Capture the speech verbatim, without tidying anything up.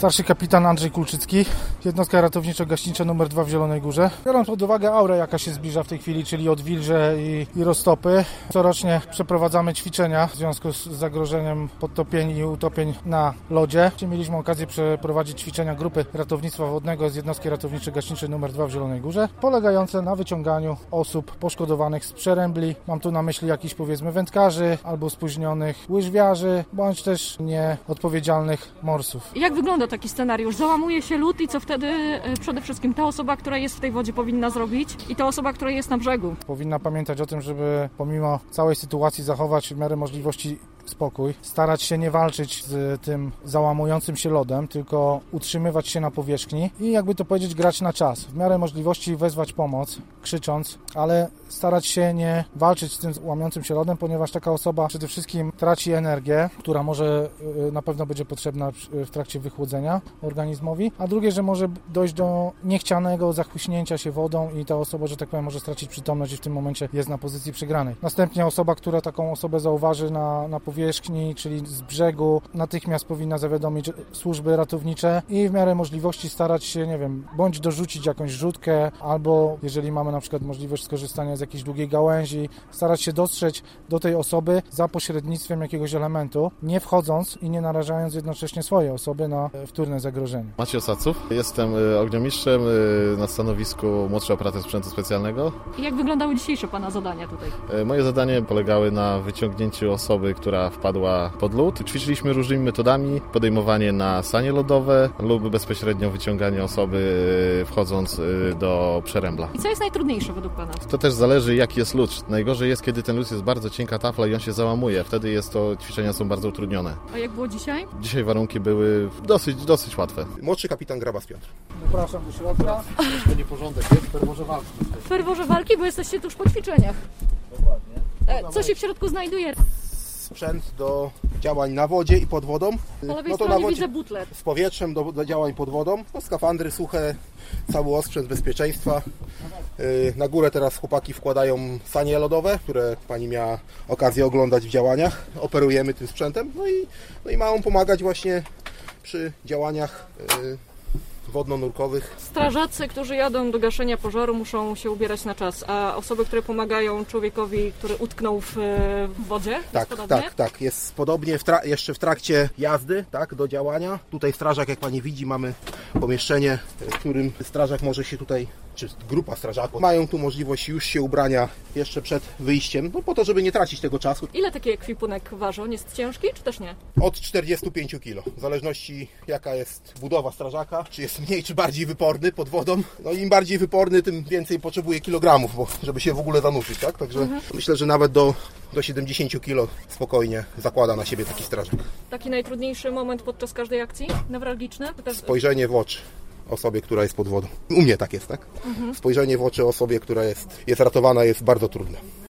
Starszy kapitan Andrzej Kulczycki, jednostka ratowniczo-gaśnicza numer dwa w Zielonej Górze. Biorąc pod uwagę aurę, jaka się zbliża w tej chwili, czyli odwilże i, i roztopy, corocznie przeprowadzamy ćwiczenia w związku z zagrożeniem podtopień i utopień na lodzie. Mieliśmy okazję przeprowadzić ćwiczenia grupy ratownictwa wodnego z jednostki ratowniczo-gaśniczej numer dwa w Zielonej Górze, polegające na wyciąganiu osób poszkodowanych z przerębli. Mam tu na myśli jakichś, powiedzmy, wędkarzy albo spóźnionych łyżwiarzy, bądź też nieodpowiedzialnych morsów. Jak wygląda taki scenariusz? Załamuje się lód i co wtedy przede wszystkim ta osoba, która jest w tej wodzie, powinna zrobić i ta osoba, która jest na brzegu? Powinna pamiętać o tym, żeby pomimo całej sytuacji zachować w miarę możliwości spokój, starać się nie walczyć z tym załamującym się lodem, tylko utrzymywać się na powierzchni i, jakby to powiedzieć, grać na czas. W miarę możliwości wezwać pomoc, krzycząc, ale starać się nie walczyć z tym łamiącym się lodem, ponieważ taka osoba przede wszystkim traci energię, która może na pewno będzie potrzebna w trakcie wychłodzenia organizmowi, a drugie, że może dojść do niechcianego zachłyśnięcia się wodą i ta osoba, że tak powiem, może stracić przytomność i w tym momencie jest na pozycji przegranej. Następnie osoba, która taką osobę zauważy na, na powierzchni, czyli z brzegu, natychmiast powinna zawiadomić służby ratownicze i w miarę możliwości starać się, nie wiem, bądź dorzucić jakąś rzutkę, albo jeżeli mamy na przykład możliwość skorzystania z jakiejś długiej gałęzi, starać się dotrzeć do tej osoby za pośrednictwem jakiegoś elementu, nie wchodząc i nie narażając jednocześnie swojej osoby na wtórne zagrożenie. Maciej Osaców, jestem ogniomistrzem na stanowisku młodszy operator sprzętu specjalnego. I jak wyglądały dzisiejsze Pana zadania tutaj? Moje zadanie polegały na wyciągnięciu osoby, która wpadła pod lód. Ćwiczyliśmy różnymi metodami, podejmowanie na sanie lodowe lub bezpośrednio wyciąganie osoby wchodząc do przerębla. I co jest najtrudniejsze według Pana? To też zależy, jaki jest lód. Najgorzej jest, kiedy ten lód jest bardzo cienka tafla i on się załamuje. Wtedy jest to, ćwiczenia są bardzo utrudnione. A jak było dzisiaj? Dzisiaj warunki były dosyć, dosyć łatwe. Młodszy kapitan Grabas Piotr. Zapraszam do środka. To nieporządek jest, w ferworze walki. W ferworze walki, bo jesteście tuż po ćwiczeniach. Dokładnie. Co się w środku znajduje? Sprzęt do działań na wodzie i pod wodą. Po lewej No to stronie na wodzie widzę butler. z powietrzem do, do działań pod wodą. No, skafandry suche, cały osprzęt bezpieczeństwa. Yy, na górę teraz chłopaki wkładają sanie lodowe, które pani miała okazję oglądać w działaniach. Operujemy tym sprzętem. No i, no i mają pomagać właśnie przy działaniach yy, wodno-nurkowych. Strażacy, którzy jadą do gaszenia pożaru, muszą się ubierać na czas, a osoby, które pomagają człowiekowi, który utknął w, w wodzie, tak, jest tak, tak. Jest podobnie w tra- jeszcze w trakcie jazdy, tak, do działania. Tutaj strażak, jak pani widzi, mamy pomieszczenie, w którym strażak może się tutaj, czy grupa strażaków, mają tu możliwość już się ubrania jeszcze przed wyjściem, no po to, żeby nie tracić tego czasu. Ile taki ekwipunek waży? On jest ciężki, czy też nie? Od czterdziestu pięciu kilo, w zależności jaka jest budowa strażaka, czy jest mniej, czy bardziej wyporny pod wodą. No im bardziej wyporny, tym więcej potrzebuje kilogramów, bo żeby się w ogóle zanurzyć, tak? Także mhm. myślę, że nawet do, do siedemdziesięciu kilo spokojnie zakłada na siebie taki strażak. Taki najtrudniejszy moment podczas każdej akcji? Newralgiczny? Też... Spojrzenie w oczy osobie, która jest pod wodą. U mnie tak jest, tak? Mhm. Spojrzenie w oczy osobie, która jest, jest ratowana, jest bardzo trudne.